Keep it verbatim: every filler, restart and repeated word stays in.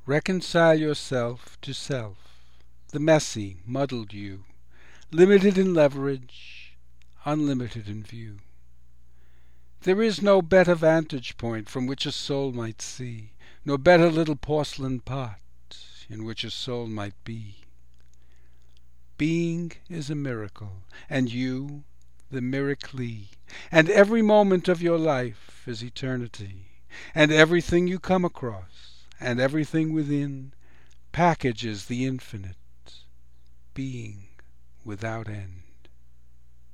Reconcile yourself to self, the messy, muddled you, limited in leverage, unlimited in view. There is no better vantage point from which a soul might see, no better little porcelain pot in which a soul might be. Being is a miracle, and you the miraclee, and every moment of your life is eternity, and everything you come across, and everything within, packages the infinite, being without end.